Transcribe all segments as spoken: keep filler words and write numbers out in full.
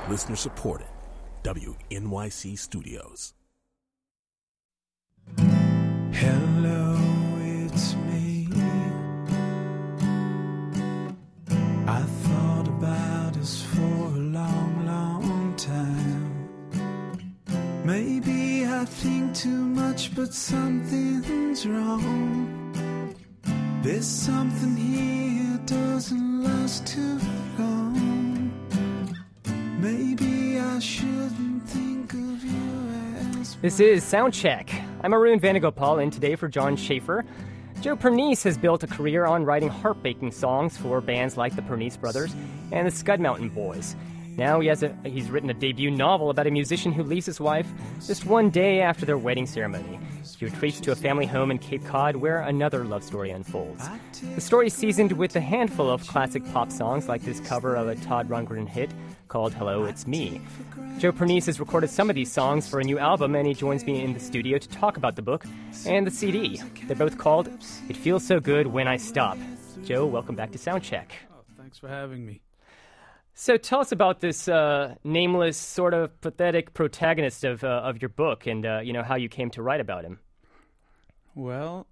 Listener supported. W N Y C Studios. Hello, it's me. I thought about us for a long, long time. Maybe I think too much, but something's wrong. There's something here doesn't last too long. Maybe I shouldn't think of you as This is Soundcheck. I'm Arun Vanagopal, and today for John Schaefer, Joe Pernice has built a career on writing heartbreaking songs for bands like the Pernice Brothers and the Scud Mountain Boys. Now he has a, he's written a debut novel about a musician who leaves his wife just one day after their wedding ceremony. He retreats to a family home in Cape Cod where another love story unfolds. The story is seasoned with a handful of classic pop songs like this cover of a Todd Rundgren hit called Hello, It's Me. Joe Pernice has recorded some of these songs for a new album, and he joins me in the studio to talk about the book and the C D. They're both called It Feels So Good When I Stop. Joe, welcome back to Soundcheck. Oh, thanks for having me. So tell us about this uh, nameless, sort of pathetic protagonist of uh, of your book, and uh, you know how you came to write about him. Well,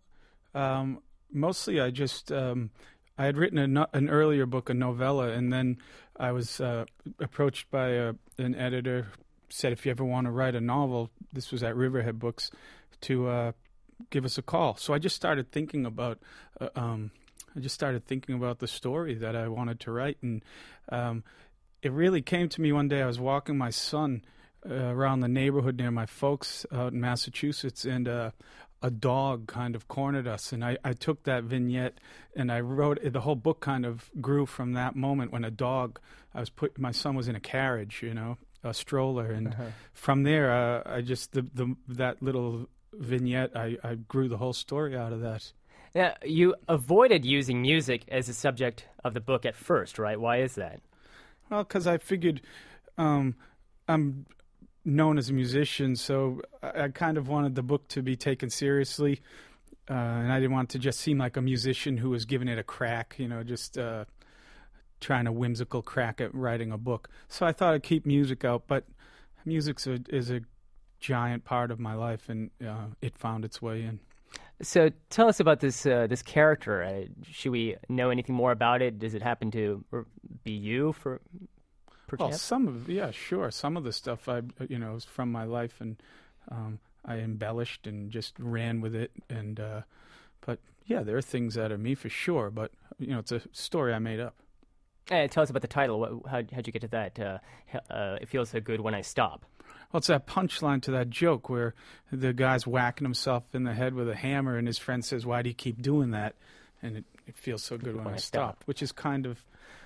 um, mostly I just um, I had written a no- an earlier book, a novella, and then I was uh, approached by a, an editor. Said if you ever want to write a novel, this was at Riverhead Books, to uh, give us a call. So I just started thinking about. Uh, um, I just started thinking about the story that I wanted to write, and um, it really came to me one day. I was walking my son uh, around the neighborhood near my folks out in Massachusetts, and uh, a dog kind of cornered us, and I, I took that vignette and I wrote it. The whole book kind of grew from that moment when a dog, I was put, my son was in a carriage, you know, a stroller, and uh-huh. from there, uh, I just, the, the that little vignette, I, I grew the whole story out of that. Now, you avoided using music as a subject of the book at first, right? Why is that? Well, because I figured um, I'm known as a musician, so I, I kind of wanted the book to be taken seriously, uh, and I didn't want it to just seem like a musician who was giving it a crack, you know, just uh, trying a whimsical crack at writing a book. So I thought I'd keep music out, but music is a giant part of my life, and uh, it found its way in. So tell us about this uh, this character. Uh, should we know anything more about it? Does it happen to be you for perchance? Well, some of yeah, sure. Some of the stuff I you know is from my life, and um, I embellished and just ran with it. And uh, but yeah, there are things that are me for sure. But you know, it's a story I made up. Uh, tell us about the title. What, how how'd you get to that? Uh, uh, it feels so good when I stop. Well, it's that punchline to that joke where the guy's whacking himself in the head with a hammer, and his friend says, "Why do you keep doing that?" And it, it feels so good when, when I stop, stop, which is kind of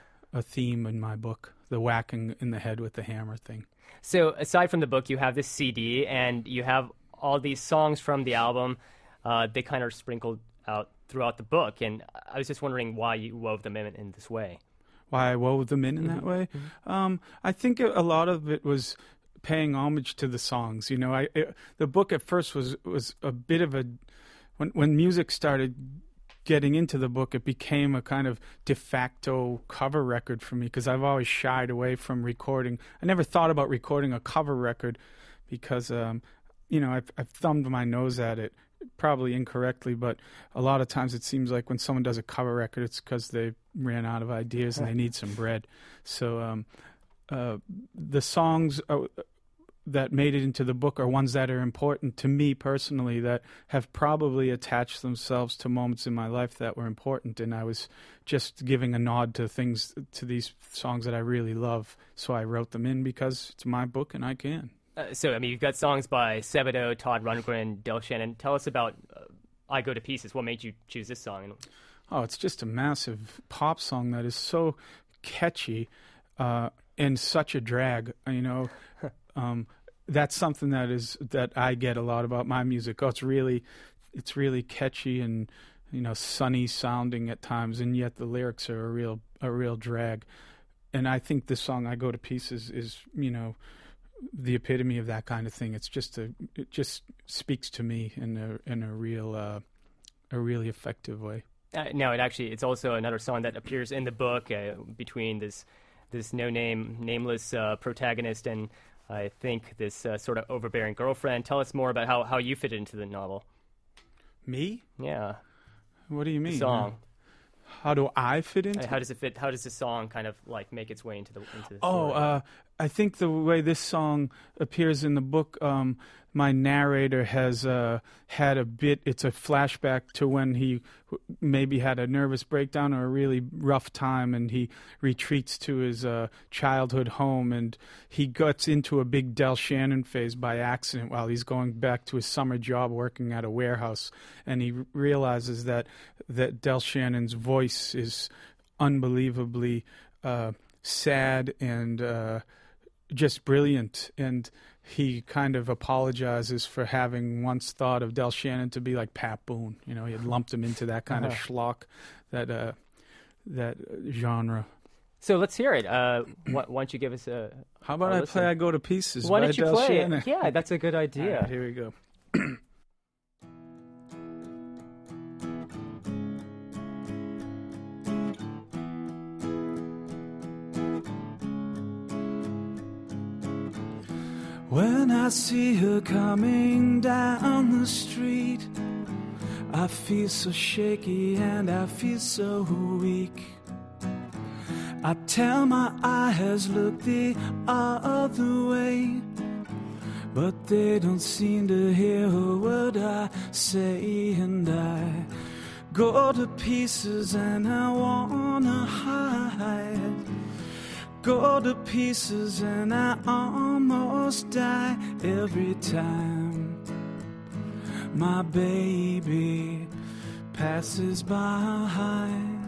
a theme in my book, the whacking in the head with the hammer thing. So aside from the book, you have this C D, and you have all these songs from the album. Uh, they kind of sprinkled out throughout the book, and I was just wondering why you wove them in in this way. Why I wove them in in mm-hmm. that way? Mm-hmm. Um, I think a lot of it was paying homage to the songs. You know, I it, the book at first was was a bit of a when when music started getting into the book, it became a kind of de facto cover record for me because I've always shied away from recording. I never thought about recording a cover record because um, you know I've, I've thumbed my nose at it, probably incorrectly, but a lot of times it seems like when someone does a cover record, it's because they ran out of ideas and they need some bread. So um, uh, the songs are, that made it into the book are ones that are important to me personally, that have probably attached themselves to moments in my life that were important, and I was just giving a nod to things, to these songs that I really love, so I wrote them in because it's my book and I can. Uh, so, I mean, you've got songs by Sebadoh, Todd Rundgren, Del Shannon. Tell us about uh, I Go to Pieces. What made you choose this song? Oh, it's just a massive pop song that is so catchy uh, and such a drag, you know. um, that's something that is that I get a lot about my music. Oh, it's really, it's really catchy and, you know, sunny sounding at times, and yet the lyrics are a real a real drag. And I think this song I Go to Pieces is, you know, the epitome of that kind of thing. It's just a, it just speaks to me in a in a real uh, a really effective way. Uh, no, it actually it's also another song that appears in the book uh, between this this no-name, nameless uh, protagonist, and I think this uh, sort of overbearing girlfriend. Tell us more about how, how you fit into the novel. Me? Yeah. What do you mean? The song. How do I fit into? How does it fit? How does the song kind of like make its way into the into the Oh, story? uh, I think the way this song appears in the book, um, my narrator has uh, had a bit. It's a flashback to when he maybe had a nervous breakdown or a really rough time, and he retreats to his uh, childhood home, and he gets into a big Del Shannon phase by accident while he's going back to his summer job working at a warehouse, and he r- realizes that that Del Shannon's voice is unbelievably uh, sad and uh, just brilliant, and he kind of apologizes for having once thought of Del Shannon to be like Pat Boone. You know, he had lumped him into that kind uh-huh. of schlock, that uh, that genre. So let's hear it. Uh, why, why don't you give us a? How about a I listen? play "I Go to Pieces"? Why by don't you Del play Shannon? it? Yeah, that's a good idea. All right, here we go. When I see her coming down the street, I feel so shaky and I feel so weak. I tell my eyes, look the other way, but they don't seem to hear a word I say, and I go to pieces and I wanna hide. Go to pieces and I almost die every time my baby passes by.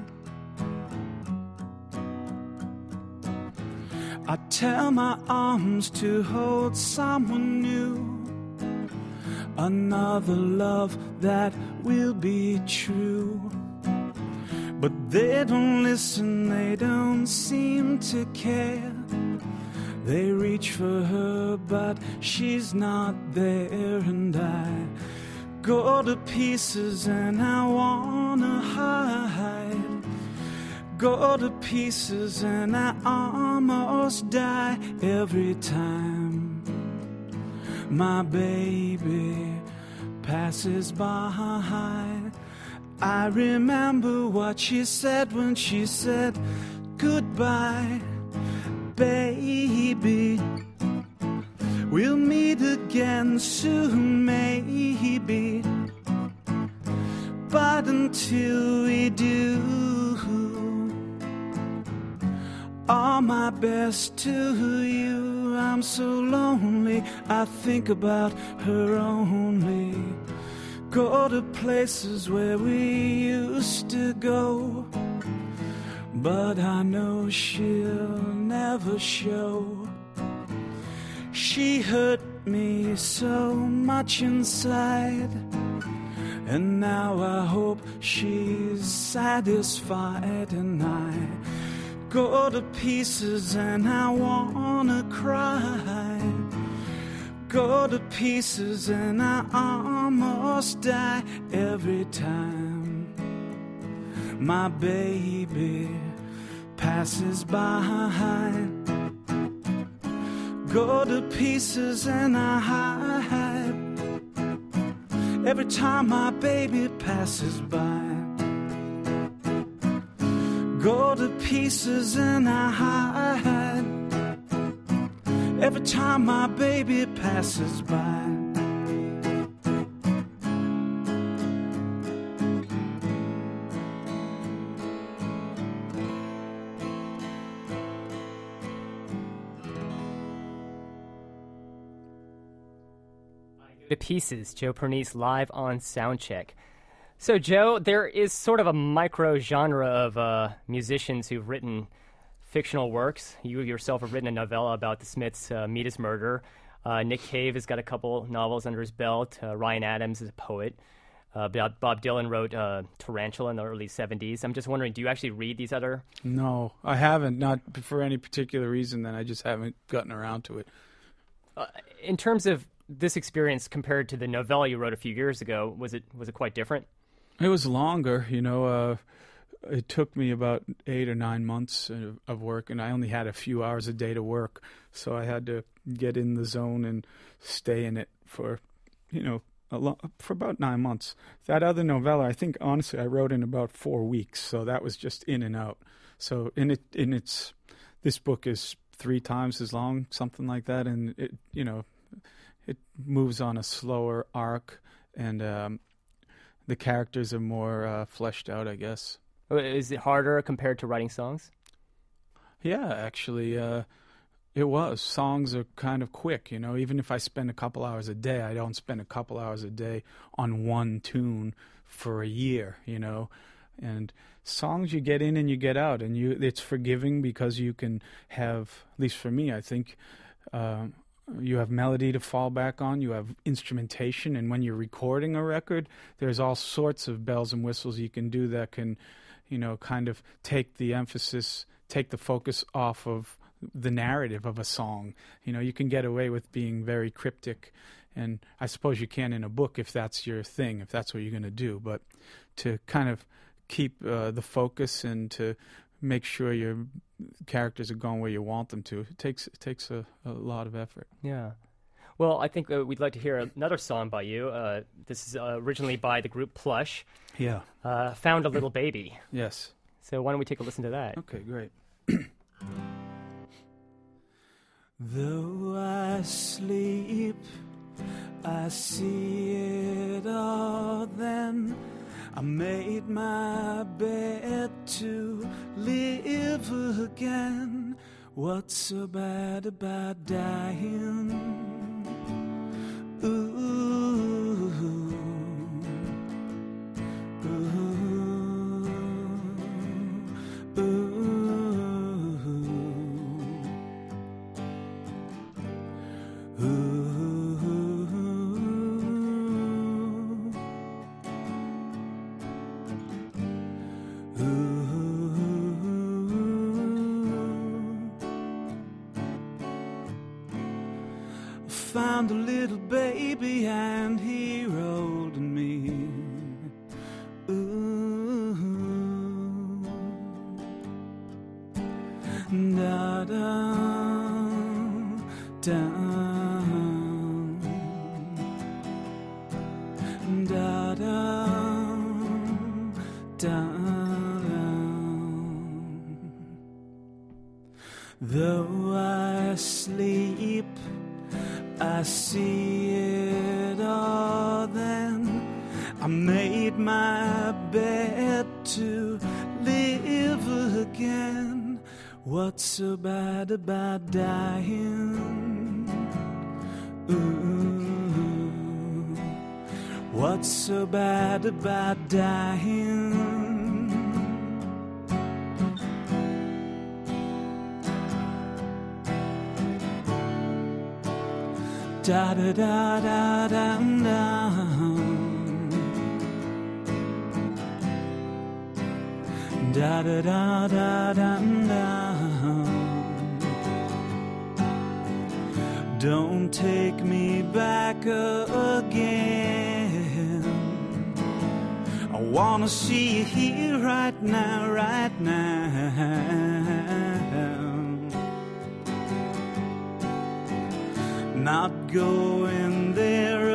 I tell my arms to hold someone new, another love that will be true. But they don't listen, they don't seem to care. They reach for her, but she's not there. And I go to pieces and I wanna hide. Go to pieces and I almost die every time my baby passes by. I remember what she said when she said goodbye, baby. We'll meet again soon, maybe. But until we do, all my best to you. I'm so lonely, I think about her only. Go to places where we used to go, but I know she'll never show. She hurt me so much inside, and now I hope she's satisfied. And I go to pieces and I wanna cry. Go to pieces and I almost die every time my baby passes by. Go to pieces and I hide every time my baby passes by. Go to pieces and I hide every time my baby passes by. To Pieces, Joe Pernice live on Soundcheck. So, Joe, there is sort of a micro genre of uh, musicians who've written fictional works. You yourself have written a novella about the Smiths' uh, Meet His Murder. Uh, Nick Cave has got a couple novels under his belt. Uh, Ryan Adams is a poet. Uh, Bob, Bob Dylan wrote uh, Tarantula in the early seventies. I'm just wondering, do you actually read these other? No, I haven't. Not for any particular reason. Then I just haven't gotten around to it. Uh, in terms of this experience compared to the novella you wrote a few years ago, was it was it quite different? It was longer, you know. Uh, it took me about eight or nine months of, of work, and I only had a few hours a day to work, so I had to get in the zone and stay in it for, you know, a lo- for about nine months. That other novella, I think, honestly, I wrote in about four weeks, so that was just in and out. So in it, in its, this book is three times as long, something like that, and it, you know, it moves on a slower arc, and um, the characters are more uh, fleshed out, I guess. Is it harder compared to writing songs? Yeah, actually, uh, it was. Songs are kind of quick, you know. Even if I spend a couple hours a day, I don't spend a couple hours a day on one tune for a year, you know. And songs, you get in and you get out, and you it's forgiving because you can have, at least for me, I think, um, you have melody to fall back on, you have instrumentation, and when you're recording a record, there's all sorts of bells and whistles you can do that can, you know, kind of take the emphasis, take the focus off of the narrative of a song. You know, you can get away with being very cryptic, and I suppose you can in a book if that's your thing, if that's what you're going to do, but to kind of keep uh, the focus and to make sure your characters are going where you want them to, it takes it takes a, a lot of effort. Yeah. Well, I think uh, we'd like to hear another song by you. Uh, this is uh, originally by the group Plush. Yeah. Uh, Found a Little Baby. Yes. So why don't we take a listen to that? Okay, great. Though I sleep, I see it all then. I made my bed to live again. What's so bad about dying? Ooh, ooh, ooh. Found a little baby and he rolled me. Ooh, da da da da da da. Though I sleep, I see it all then. I made my bed to live again. What's so bad about dying? Ooh, what's so bad about dying? Da da da da da da. Da da da da da da. Don't take me back again. I wanna see you here right now, right now. Not going there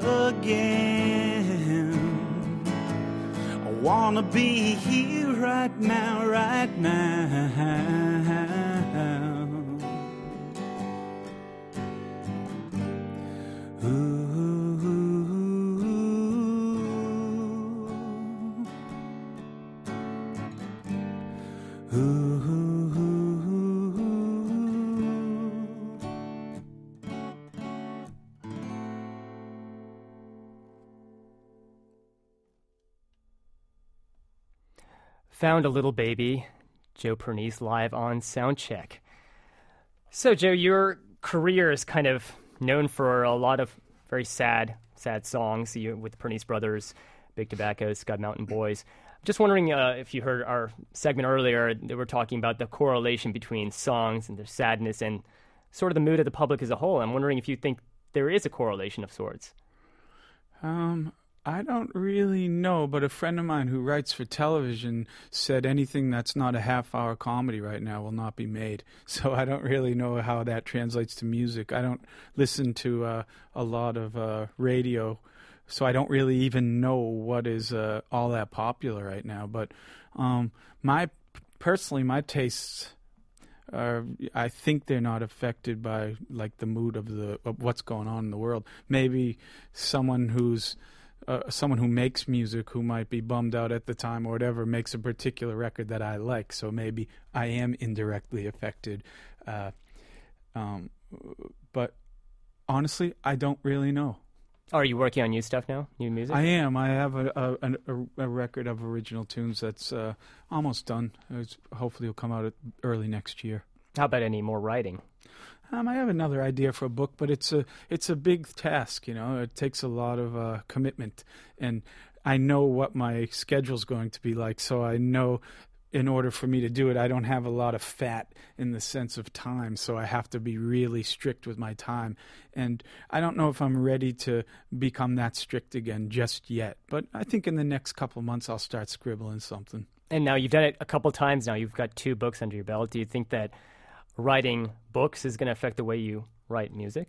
again. I wanna be here right now, right now. Ooh, ooh, Found a Little Baby, Joe Pernice live on Soundcheck. So, Joe, your career is kind of known for a lot of very sad, sad songs you, with Pernice Brothers, Big Tobacco, Scud Mountain Boys. I'm just wondering uh, if you heard our segment earlier, they were talking about the correlation between songs and their sadness and sort of the mood of the public as a whole. I'm wondering if you think there is a correlation of sorts. Um, I don't really know, but a friend of mine who writes for television said anything that's not a half-hour comedy right now will not be made. So I don't really know how that translates to music. I don't listen to uh, a lot of uh, radio, so I don't really even know what is uh, all that popular right now. But um, my personally, my tastes are, I think they're not affected by like the mood of the of what's going on in the world. Maybe someone who's Uh, someone who makes music who might be bummed out at the time or whatever makes a particular record that I like, so maybe I am indirectly affected. Uh, um, but honestly, I don't really know. Are you working on new stuff now? New music? I am. I have a a, a, a record of original tunes that's uh, almost done. It's, hopefully it'll come out early next year. How about any more writing? Um, I have another idea for a book, but it's a it's a big task. You know, it takes a lot of uh, commitment, and I know what my schedule's going to be like. So I know, in order for me to do it, I don't have a lot of fat in the sense of time. So I have to be really strict with my time, and I don't know if I'm ready to become that strict again just yet. But I think in the next couple of months, I'll start scribbling something. And now you've done it a couple times. Now you've got two books under your belt. Do you think that writing books is going to affect the way you write music?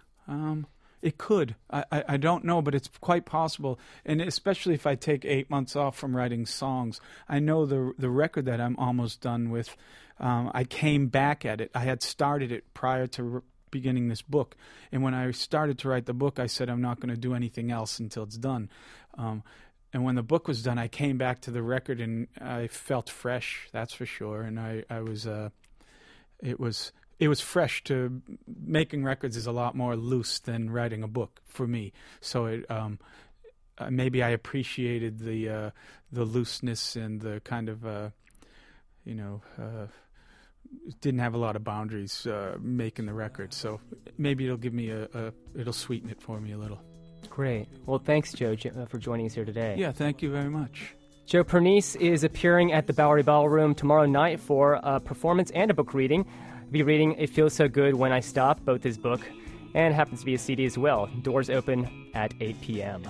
Um, it could. I, I, I don't know, but it's quite possible. And especially if I take eight months off from writing songs. I know the the record that I'm almost done with, um, I came back at it. I had started it prior to re- beginning this book. And when I started to write the book, I said I'm not going to do anything else until it's done. Um, and when the book was done, I came back to the record and I felt fresh, that's for sure. And I, I was... Uh, It was it was fresh. To making records is a lot more loose than writing a book for me. So it um, uh, maybe I appreciated the uh, the looseness and the kind of uh, you know uh, didn't have a lot of boundaries uh, making the record. So maybe it'll give me a, a it'll sweeten it for me a little. Great. Well, thanks, Joe, for joining us here today. Yeah, thank you very much. Joe Pernice is appearing at the Bowery Ballroom tomorrow night for a performance and a book reading. He'll be reading It Feels So Good When I Stop, both his book, and happens to be a C D as well. Doors open at eight p.m.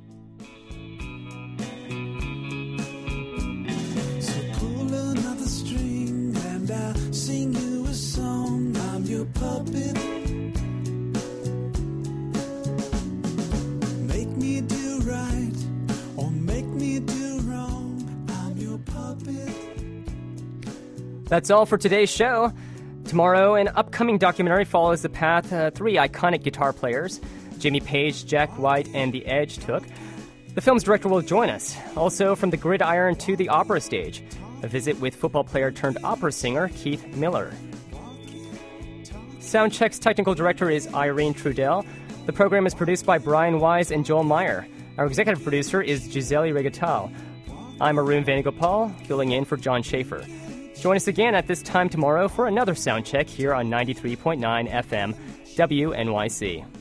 So pull another string and I'll sing you a song. I'm your puppet. Make me do right or make me do wrong. I'm your puppet. That's all for today's show. Tomorrow, an upcoming documentary follows the path uh, three iconic guitar players, Jimmy Page, Jack White, and The Edge took. The film's director will join us. Also, from the gridiron to the opera stage, a visit with football player turned opera singer Keith Miller. Soundcheck's technical director is Irene Trudell. The program is produced by Brian Wise and Joel Meyer. Our executive producer is Gisele Regatal. I'm Arun Vanagopal, filling in for John Schaefer. Join us again at this time tomorrow for another sound check here on ninety-three point nine F M W N Y C.